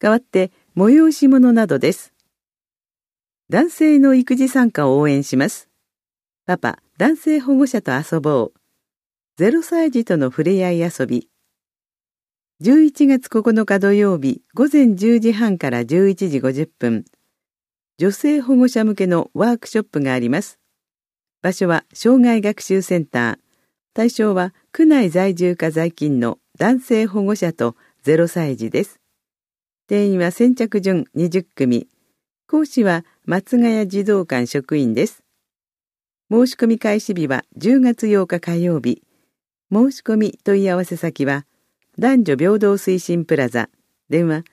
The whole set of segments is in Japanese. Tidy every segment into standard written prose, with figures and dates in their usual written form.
代わって催し物などです。男性の育児参加を応援します。パパ、男性保護者と遊ぼう。0歳児との触れ合い遊び。11月9日土曜日午前10時半から11時50分。女性保護者向けのワークショップがあります。場所は障害学習センター。対象は区内在住か在勤の男性保護者と0歳児です。定員は先着順20組。講師は松ヶ谷児童館職員です。申し込み開始日は10月8日火曜日。申し込み問い合わせ先は男女平等推進プラザ。電話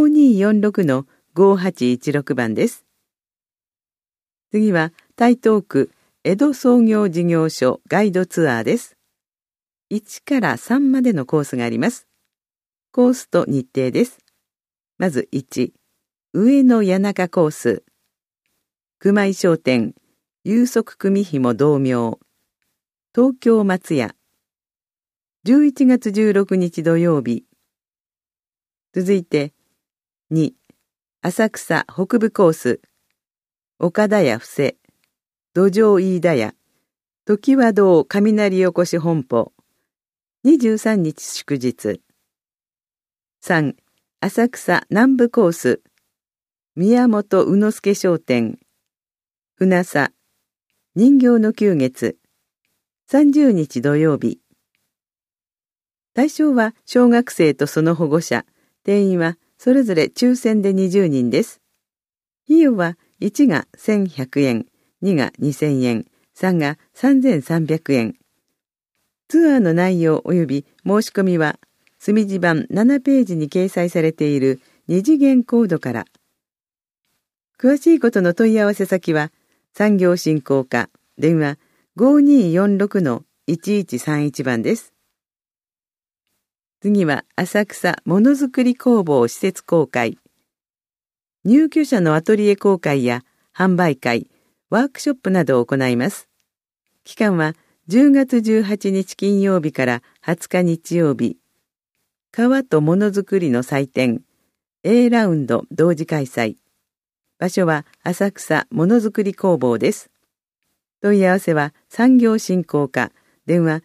5246-5816番です。次は台東区江戸創業事業所ガイドツアーです。1から3までのコースがあります。コースと日程です。まず1、上野谷中コース。熊井商店、有足組紐同名。東京松屋。11月16日土曜日。続いて2、浅草北部コース。岡田屋布施、土壌飯田屋、常盤堂雷おこし本舗。23日祝日。3、浅草南部コース。宮本宇之助商店。船佐、人形の久月。30日土曜日。対象は小学生とその保護者。定員はそれぞれ抽選で20人です。費用は1が1100円、2が2000円、3が3300円。ツアーの内容及び申し込みは、墨字版7ページに掲載されている2次元コードから。詳しいことの問い合わせ先は、産業振興課、電話5246-1131番です。次は浅草ものづくり工房施設公開。入居者のアトリエ公開や販売会、ワークショップなどを行います。期間は10月18日金曜日から20日日曜日。革とものづくりの祭典 A ラウンド同時開催。場所は浅草ものづくり工房です。問い合わせは産業振興課、電話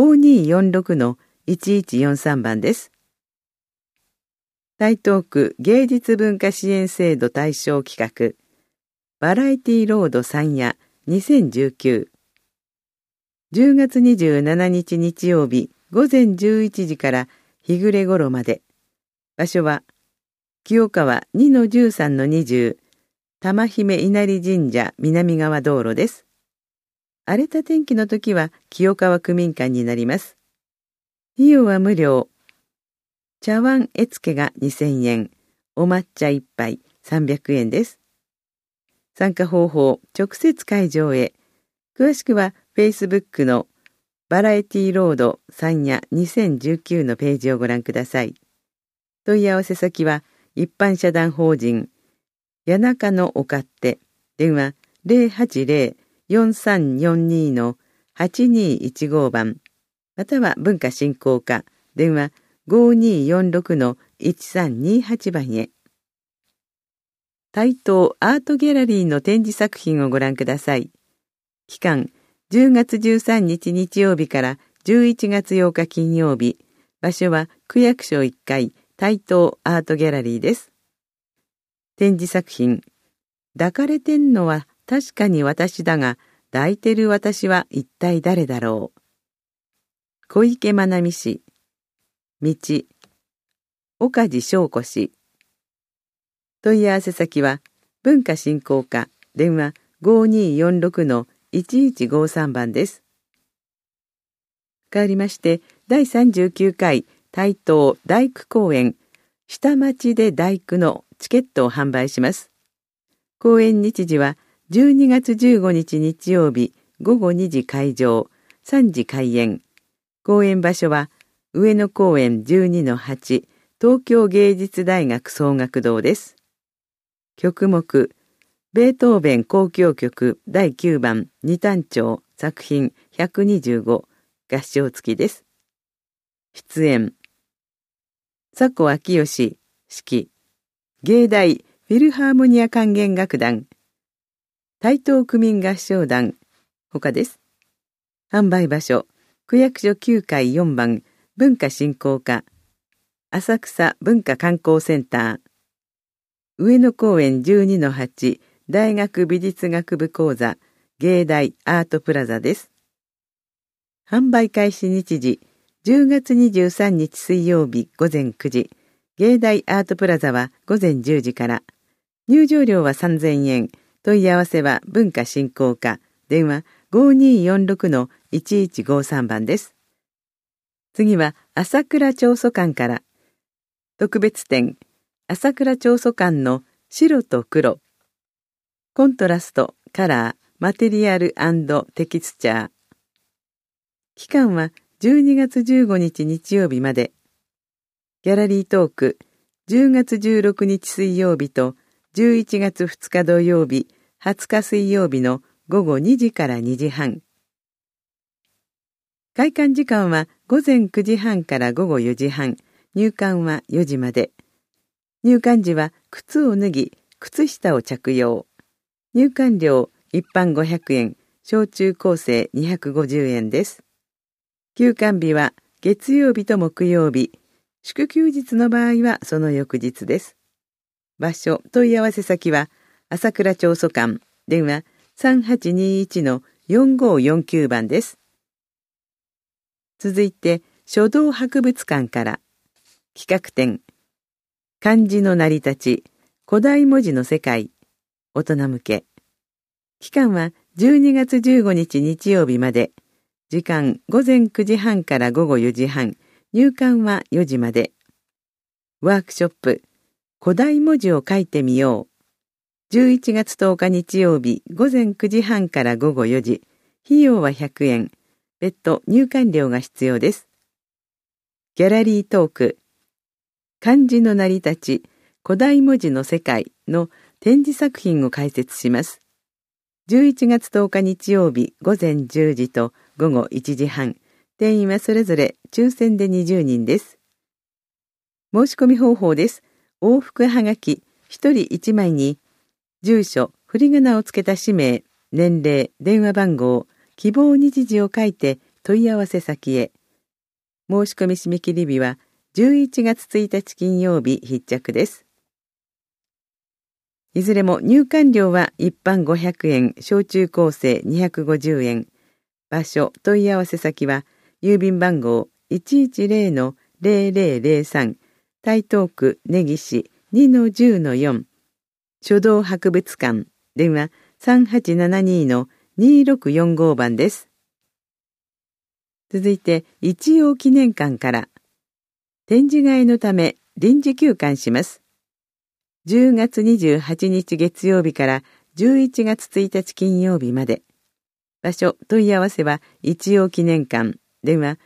5246-1143番です。台東区芸術文化支援制度対象企画、バラエティロード山谷2019。10月27日日曜日午前11時から日暮れ頃まで。場所は清川 2-13-20、玉姫稲荷神社南側道路です。荒れた天気の時は清川区民館になります。費用は無料。茶碗絵付けが2000円、お抹茶1杯300円です。参加方法、直接会場へ。詳しくは Facebook のバラエティロード山谷2019のページをご覧ください。問い合わせ先は一般社団法人谷中のお勝手、電話080-4342-8215番、または文化振興課、電話5246-1328番へ。台東アートギャラリーの展示作品をご覧ください。期間、10月13日日曜日から11月8日金曜日。場所は区役所1階台東アートギャラリーです。展示作品、抱かれてんのは確かに私だが、抱いてる私は一体誰だろう。小池真奈美氏、道、岡地翔子氏。問い合わせ先は文化振興課、電話5246-1153番です。変わりまして第39回台東大工公演下町で大工のチケットを販売します。公演日時は12月15日日曜日午後2時開場、3時開演。公演場所は上野公園 12-8 東京芸術大学奏楽堂です。曲目、ベートーベン交響曲第9番二単調作品125、合唱付きです。出演、佐古昭義、指揮、 芸大フィルハーモニア管弦楽団、台東区民合唱団、他です。販売場所、区役所9階4番、文化振興課、浅草文化観光センター、上野公園 12-8 大学美術学部講座、芸大アートプラザです。販売開始日時、10月23日水曜日午前9時、芸大アートプラザは午前10時から、入場料は3000円、問い合わせは文化振興課、電話 5246-1153 番です。次は朝倉長祖館から、特別展、朝倉長祖館の白と黒、コントラスト、カラー、マテリアル&テキスチャー。期間は12月15日日曜日まで。ギャラリートーク、10月16日水曜日と11月2日土曜日、20日水曜日の午後2時から2時半。開館時間は午前9時半から午後4時半、入館は4時まで。入館時は靴を脱ぎ、靴下を着用。入館料一般500円、小中高生250円です。休館日は月曜日と木曜日、祝休日の場合はその翌日です。場所、問い合わせ先は、朝倉長祖館、電話 3821-4549 番です。続いて、書道博物館から、企画展、漢字の成り立ち、古代文字の世界、大人向け。期間は12月15日日曜日まで。時間午前9時半から午後4時半。入館は4時まで。ワークショップ、古代文字を書いてみよう。11月10日日曜日午前9時半から午後4時。費用は100円。別途入館料が必要です。ギャラリートーク、漢字の成り立ち、古代文字の世界の展示作品を解説します。11月10日日曜日午前10時と午後1時半。定員はそれぞれ抽選で20人です。申し込み方法です。往復はがき1人1枚に、住所、振り仮名をつけた氏名、年齢、電話番号、希望日時を書いて問い合わせ先へ。申し込み締め切り日は11月1日金曜日必着です。いずれも入館料は一般500円、小中高生250円。場所、問い合わせ先は、郵便番号 110-0003、台東区根岸 2-10-4、書道博物館、電話 3872-2645 番です。続いて、一応記念館から、展示替えのため臨時休館します。10月28日月曜日から11月1日金曜日まで。場所、問い合わせは一応記念館、電話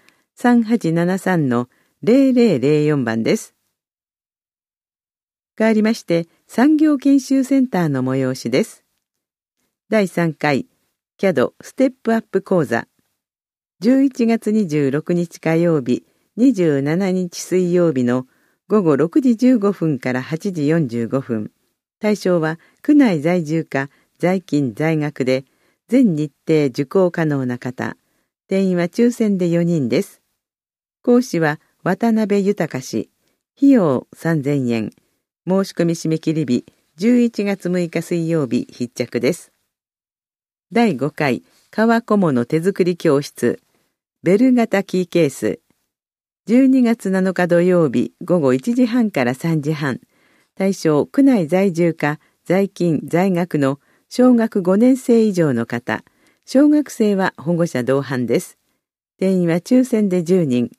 3873-0004 番です。変わりまして、産業研修センターの催しです。第3回 CAD ステップアップ講座。11月26日火曜日、27日水曜日の午後6時15分から8時45分。対象は区内在住か在勤在学で全日程受講可能な方。定員は抽選で4人です。講師は渡辺豊氏。費用3000円。申し込み締め切り日11月6日水曜日必着です。第5回革小物手作り教室。ベル型キーケース。12月7日土曜日午後1時半から3時半。対象区内在住か在勤在学の小学5年生以上の方。小学生は保護者同伴です。定員は抽選で10人。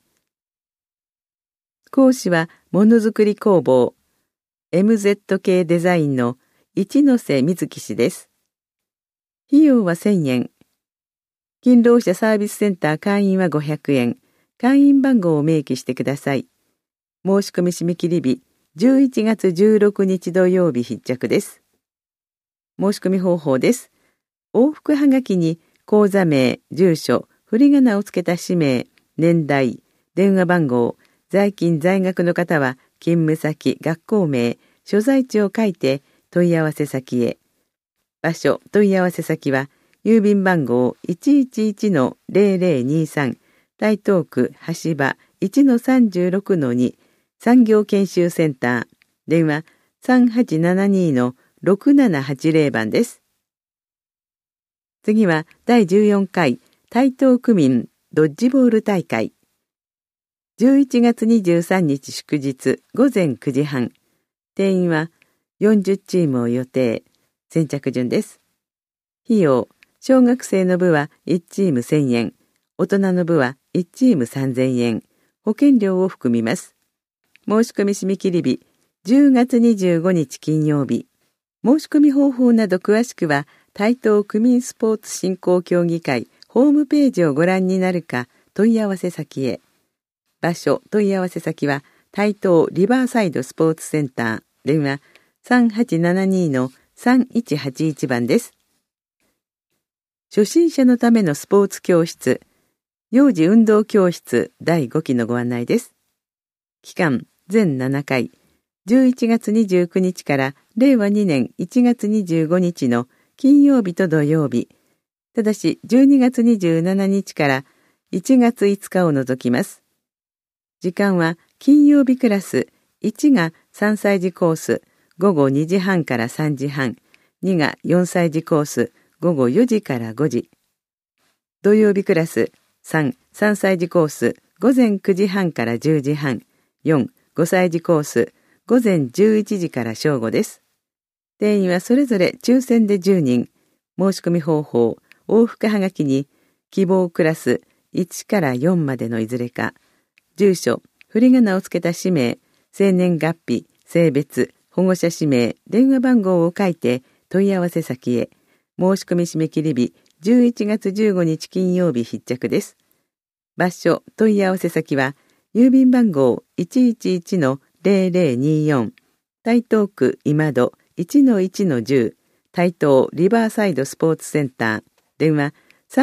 講師はものづくり工房 MZK デザインの一ノ瀬瑞希氏です。費用は1000円。勤労者サービスセンター会員は500円。会員番号を明記してください。申し込み締め切り日、11月16日土曜日必着です。申し込み方法です。往復はがきに口座名、住所、振り仮名をつけた氏名、年代、電話番号、在勤在学の方は勤務先、学校名、 所在地を書いて問い合わせ先へ。場所、問い合わせ先は、郵便番号 111-0023 台東区橋場 1-36-2 産業研修センター。電話 3872-6780 番です。次は第14回台東区民ドッジボール大会。11月23日祝日午前9時半。定員は40チームを予定。先着順です。費用、小学生の部は1チーム1000円、大人の部は1チーム3000円、保険料を含みます。申し込み締め切り日、10月25日金曜日。申し込み方法など詳しくは、台東区民スポーツ振興協議会ホームページをご覧になるか、問い合わせ先へ。場所、問い合わせ先は、台東リバーサイドスポーツセンター、電話 3872-3181 番です。初心者のためのスポーツ教室、幼児運動教室第5期のご案内です。期間、全7回、11月29日から令和2年1月25日の金曜日と土曜日、ただし12月27日から1月5日を除きます。時間は金曜日クラス、1が3歳児コース、午後2時半から3時半、2が4歳児コース、午後4時から5時。土曜日クラス、3歳児コース、午前9時半から10時半、4、5歳児コース、午前11時から正午です。定員はそれぞれ抽選で10人。申し込み方法、往復はがきに、希望クラス1から4までのいずれか、住所、振り仮名をつけた氏名、生年月日、性別、保護者氏名、電話番号を書いて問い合わせ先へ。申し込み締め切り日、11月15日金曜日必着です。場所、問い合わせ先は、郵便番号 111-0024 台東区今戸 1-1-10 台東リバーサイドスポーツセンター。電話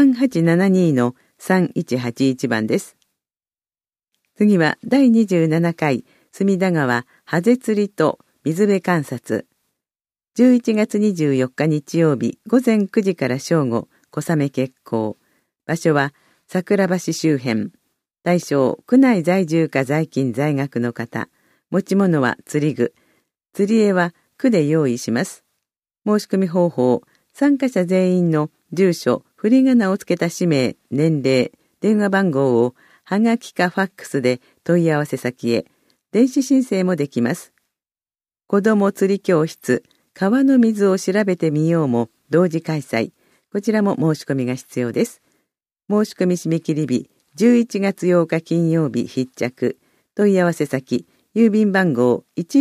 3872-3181 番です。次は第27回隅田川ハゼ釣りと水辺観察。11月24日日曜日午前9時から正午、小雨決行。場所は桜橋周辺。対象、区内在住か在勤在学の方。持ち物は釣り具。釣り絵は区で用意します。申し込み方法、参加者全員の住所、振り仮名をつけた氏名、年齢、電話番号をはがきかファックスで問い合わせ先へ。電子申請もできます。子ども釣り教室、川の水を調べてみようも同時開催。こちらも申し込みが必要です。申し込み締め切り日、11月8日金曜日必着。問い合わせ先、郵便番号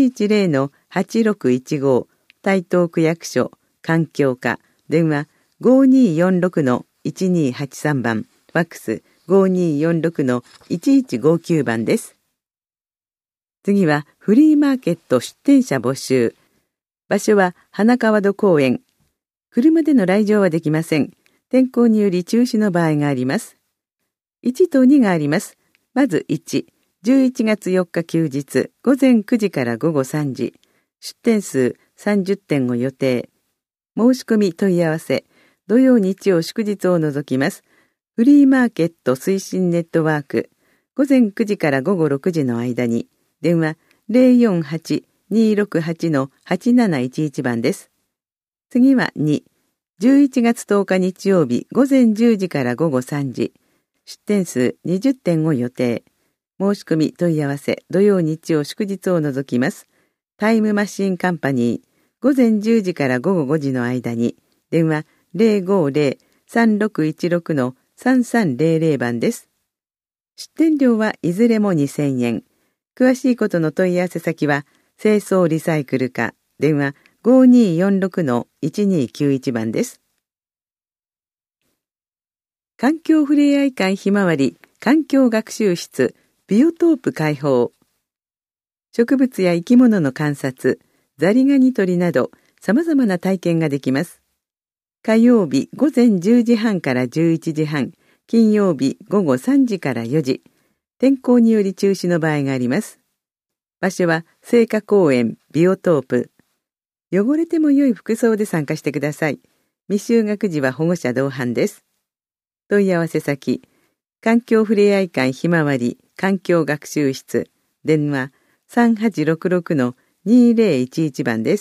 110-8615 台東区役所、環境課、電話 5246-1283 番、ファックス 5246-1159 番です。次はフリーマーケット出店者募集。場所は花川戸公園。車での来場はできません。天候により中止の場合があります。1と2があります。まず1、11月4日休日、午前9時から午後3時。出店数30店を予定。申し込み問い合わせ。土曜日曜祝日を除きます。フリーマーケット推進ネットワーク。午前9時から午後6時の間に。電話 048-268-8711 番です。次は2、11月10日日曜日午前10時から午後3時。出店数20店を予定。申し込み問い合わせ、土曜日曜祝日を除きます。タイムマシンカンパニー、午前10時から午後5時の間に。電話 050-3616-3300 番です。出店料はいずれも2000円。詳しいことの問い合わせ先は、清掃リサイクル課、電話 5246-1291 番です。環境ふれあい会ひまわり環境学習室ビオトープ開放。植物や生き物の観察、ザリガニ取りなど様々な体験ができます。火曜日午前10時半から11時半、金曜日午後3時から4時。天候により中止の場合があります。 場所は聖火公園ビオトープ。汚れても良い服装で参加してください。未就学児は保護者同伴です。問い合わせ先、環境ふれあい館ひまわり環境学習室、電話3866-2011番です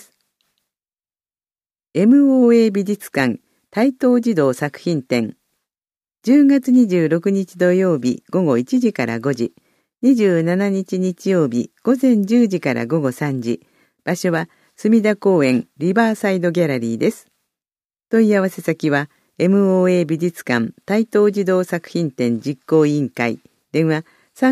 。MOA 美術館台東児童作品展。10月26日土曜日午後1時から5時、27日日曜日午前10時から午後3時、場所は隅田公園リバーサイドギャラリーです。問い合わせ先は MOA 美術館台東児童作品展実行委員会、電話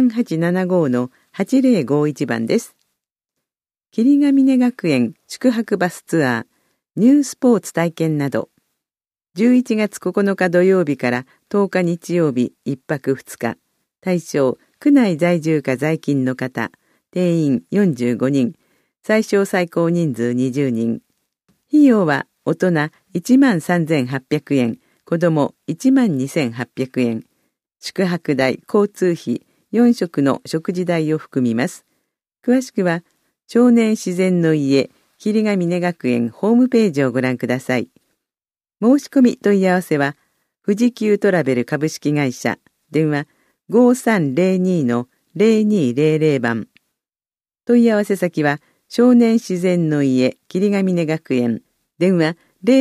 3875-8051番です。霧ヶ峰学園宿泊バスツアー、ニュースポーツ体験など、11月9日土曜日から10日日曜日1泊2日、対象、区内在住か在勤の方、定員45人、最小最高人数20人。費用は大人13,800円、子供12,800円。宿泊代、交通費、4食の食事代を含みます。詳しくは、少年自然の家、霧ヶ峰学園ホームページをご覧ください。申し込み問い合わせは、富士急トラベル株式会社、電話5302-0200番。問い合わせ先は、少年自然の家、霧ヶ峰学園、電話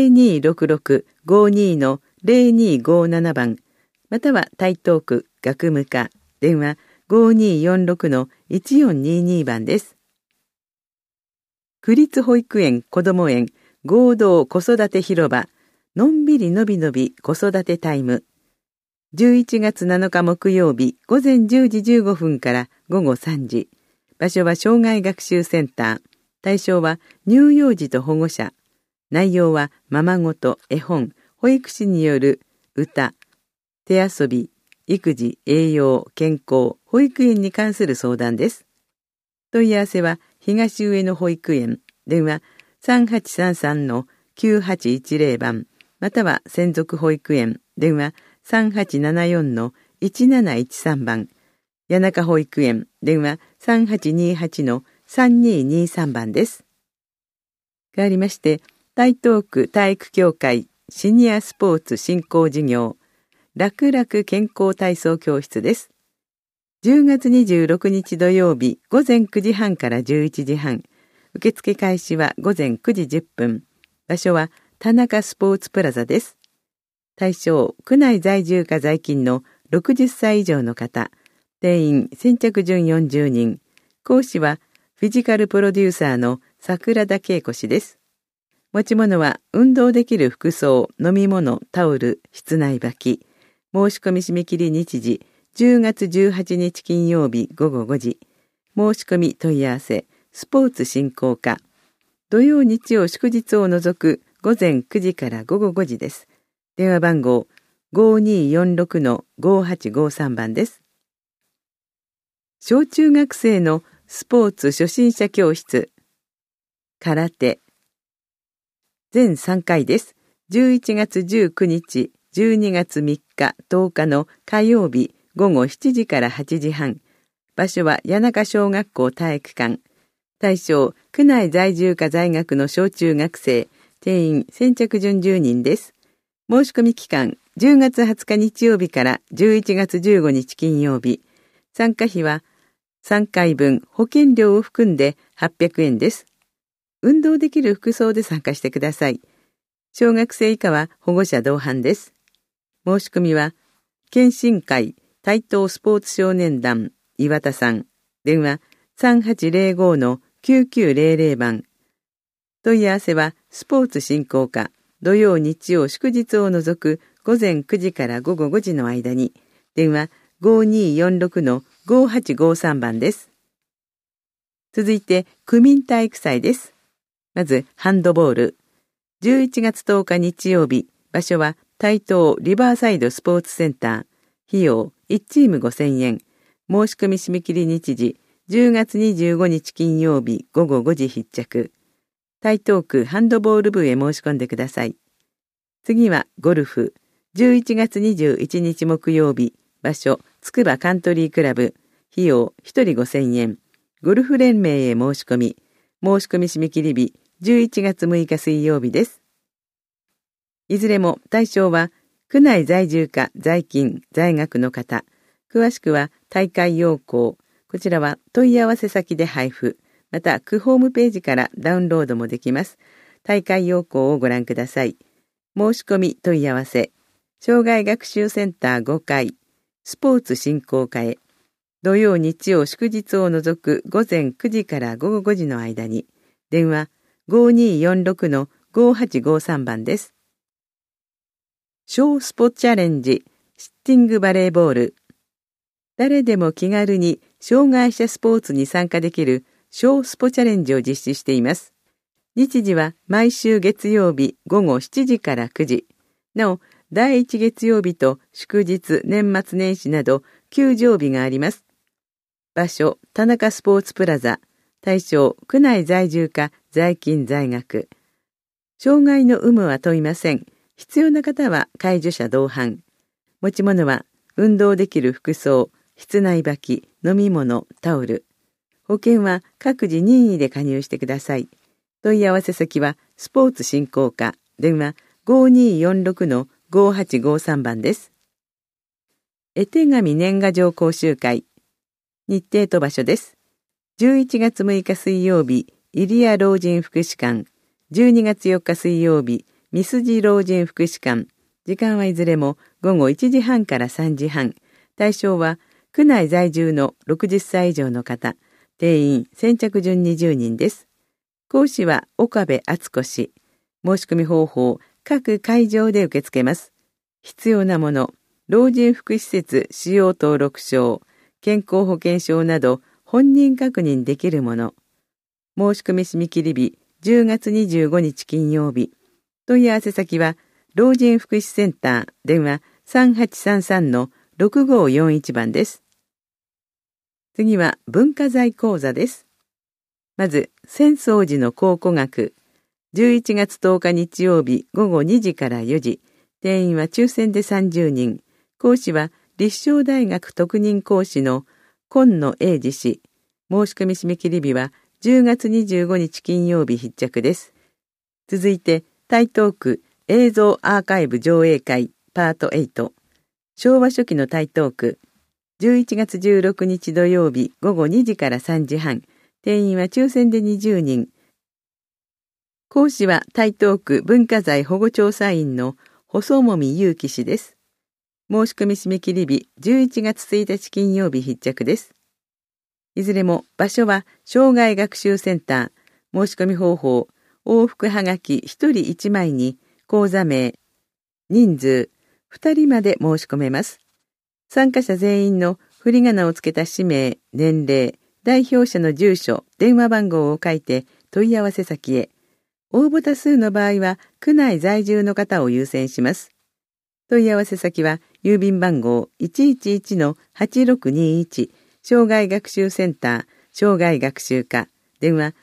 0266-52-0257番、または台東区学務課、電話5246-1422番です。区立保育園こども園合同子育て広場、のんびりのびのび子育てタイム。11月7日木曜日午前10時15分から午後3時。場所は障害学習センター。対象は乳幼児と保護者。内容はままごと、絵本、保育士による歌、手遊び、育児、栄養、健康、保育園に関する相談です。問い合わせは東上野保育園、電話3833-9810番、または専属保育園、電話3874-1713番、谷中保育園、電話3828-3223番です。変わりまして、台東区体育協会シニアスポーツ振興事業、楽々健康体操教室です。10月26日土曜日午前9時半から11時半、受付開始は午前9時10分、場所は田中スポーツプラザです。対象、区内在住か在勤の60歳以上の方、定員先着順40人、講師はフィジカルプロデューサーの桜田恵子氏です。持ち物は運動できる服装、飲み物、タオル、室内履き。申し込み締め切り日時、10月18日金曜日午後5時。申し込み問い合わせ、スポーツ振興課。土曜日曜祝日を除く午前9時から午後5時です。電話番号5246-5853番です。小中学生のスポーツ初心者教室。空手。全3回です。11月19日、12月3日、10日の火曜日午後7時から8時半。場所は谷中小学校体育館。対象、区内在住か在学の小中学生、定員先着順10人です。申し込み期間、10月20日日曜日から11月15日金曜日。参加費は3回分保険料を含んで800円です。運動できる服装で参加してください。小学生以下は保護者同伴です。申し込みは、健診会台東スポーツ少年団岩田さん、電話3805-9900番。問い合わせはスポーツ振興課、土曜日曜祝日を除く午前9時から午後5時の間に、電話5246-5853番です。続いて区民体育祭です。まず、ハンドボール。11月10日日曜日、場所は台東リバーサイドスポーツセンター。費用1チーム5000円。申し込み締め切り日時、10月25日金曜日午後5時必着。台東区ハンドボール部へ申し込んでください。次はゴルフ。11月21日木曜日、場所、つくばカントリークラブ。費用1人5000円。 ゴルフ連盟へ申し込み締め切り日11月6日水曜日です。いずれも対象は区内在住か在勤在学の方、詳しくは大会要項、こちらは問い合わせ先で配布、また区ホームページからダウンロードもできます。大会要項をご覧ください。申し込み問い合わせ、障害学習センター5階、スポーツ振興課へ、土曜日曜祝日を除く午前9時から午後5時の間に、電話 5246-5853 番です。小スポチャレンジ、シッティングバレーボール。誰でも気軽に障害者スポーツに参加できる小スポチャレンジを実施しています。日時は毎週月曜日午後7時から9時。なお、第1月曜日と祝日、年末年始など休場日があります。場所、田中スポーツプラザ。対象、区内在住か在勤在学。障害の有無は問いません。必要な方は介助者同伴。持ち物は運動できる服装、室内履き、飲み物、タオル。保険は各自任意で加入してください。問い合わせ先はスポーツ振興課、電話 5246-5853 番です。絵手紙年賀状講習会。日程と場所です。11月6日水曜日、入谷老人福祉館。12月4日水曜日、三筋老人福祉館。時間はいずれも午後1時半から3時半。対象は区内在住の60歳以上の方。定員先着順20人です。講師は岡部敦子氏。申し込み方法、各会場で受け付けます。必要なもの、老人福祉施設使用登録証、健康保険証など本人確認できるもの。申し込み締め切り日10月25日金曜日。問い合わせ先は老人福祉センター電話 3833-6541 番です。次は文化財講座です。まず浅草寺の考古学。11月10日日曜日午後2時から4時。定員は抽選で30人。講師は立正大学特任講師の今野英二氏。申し込み締め切り日は10月25日金曜日必着です。続いて台東区映像アーカイブ上映会パート8。昭和初期の台東区。11月16日土曜日午後2時から3時半。定員は抽選で20人。講師は台東区文化財保護調査員の細籾祐樹氏です。申し込み締め切り日11月1日金曜日必着です。いずれも場所は障害学習センター。申し込み方法、往復はがき1人1枚に講座名、人数2人まで申し込めます。参加者全員の振り仮名をつけた氏名、年齢、代表者の住所、電話番号を書いて問い合わせ先へ。応募多数の場合は区内在住の方を優先します。問い合わせ先は郵便番号 111-8621 障害学習センター障害学習課電話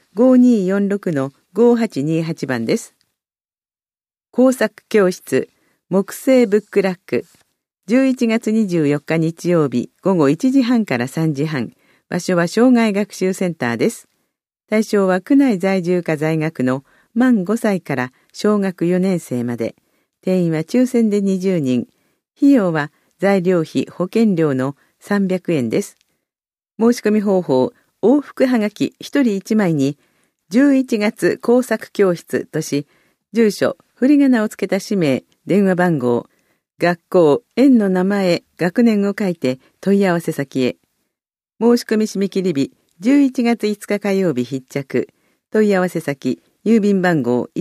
5246-5828 番です。工作教室木製ブックラック11月24日日曜日午後1時半から3時半。場所は障害学習センターです。対象は区内在住か在学の満5歳から小学4年生まで。定員は抽選で20人。費用は材料費、保険料の300円です。申し込み方法、往復はがき1人1枚に11月工作教室とし、住所、振り仮名をつけた氏名、電話番号、学校、園の名前、学年を書いて問い合わせ先へ。申し込み締め切り日、11月5日火曜日必着。問い合わせ先、郵便番号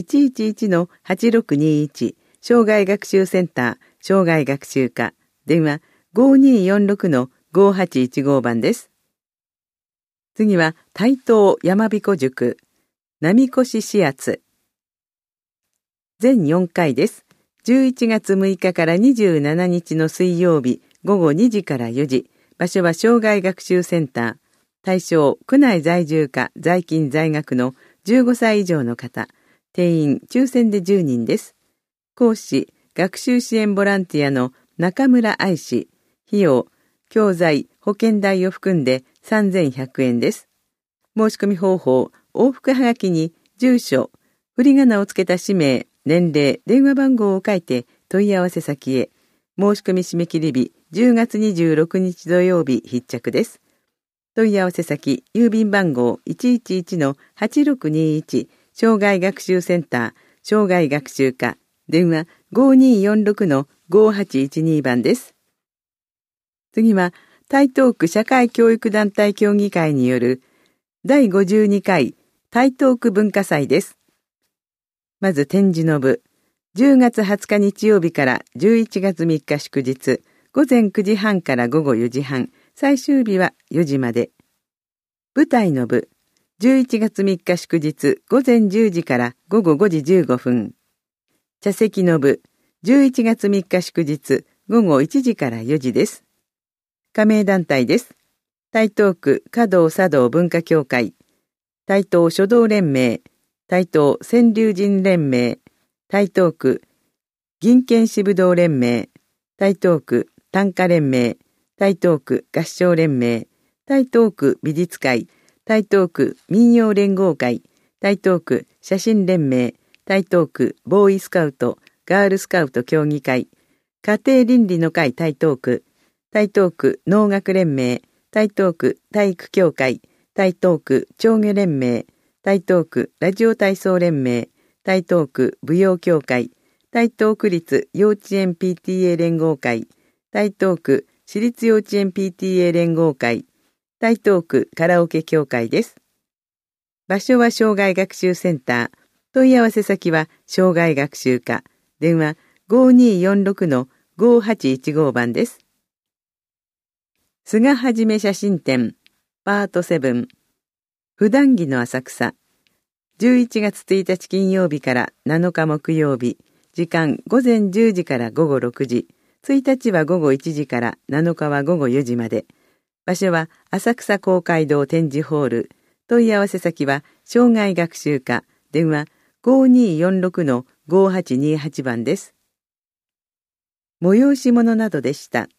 111-8621 障害学習センター障害学習課電話 5246-5815 番です。次は台東山彦塾波越始圧全4回です。11月6日から27日の水曜日午後2時から4時。場所は障害学習センター。対象、区内在住か在勤在学の15歳以上の方。定員、抽選で10人です。講師、学習支援ボランティアの中村愛氏。費用、教材、保険代を含んで3100円です。 申し込み方法、往復はがきに住所、振り仮名をつけた氏名、年齢、電話番号を書いて問い合わせ先へ。申し込み締め切り日、10月26日土曜日必着です。問い合わせ先、郵便番号 111-8621 障害学習センター、障害学習課、電話 5246-5812 番です。次は、台東区社会教育団体協議会による第52回台東区文化祭です。まず展示の部、10月20日日曜日から11月3日祝日、午前9時半から午後4時半、最終日は4時まで。舞台の部、11月3日祝日、午前10時から午後5時15分。茶席の部、11月3日祝日、午後1時から4時です。加盟団体です。台東区華道茶道文化協会、台東書道連盟、台東川柳人連盟、台東区銀剣支部道連盟、台東区短歌連盟、台東区合唱連盟、台東区美術会、台東区民謡連合会、台東区写真連盟、台東区ボーイスカウト、ガールスカウト協議会、家庭倫理の会台東区、台東区農学連盟、台東区体育協会、台東区鳥魚連盟、台東区ラジオ体操連盟、台東区舞踊協会、台東区立幼稚園 PTA 連合会、台東区私立幼稚園 PTA 連合会、台東区カラオケ協会です。場所は障害学習センター。問い合わせ先は障害学習課。電話 5246-5815 番です。菅はじめ写真展パート7普段着の浅草。11月1日金曜日から7日木曜日。時間午前10時から午後6時。1日は午後1時から7日は午後4時まで。場所は浅草公会堂展示ホール。問い合わせ先は障害学習課。電話 5246-5828 番です。催し物などでした。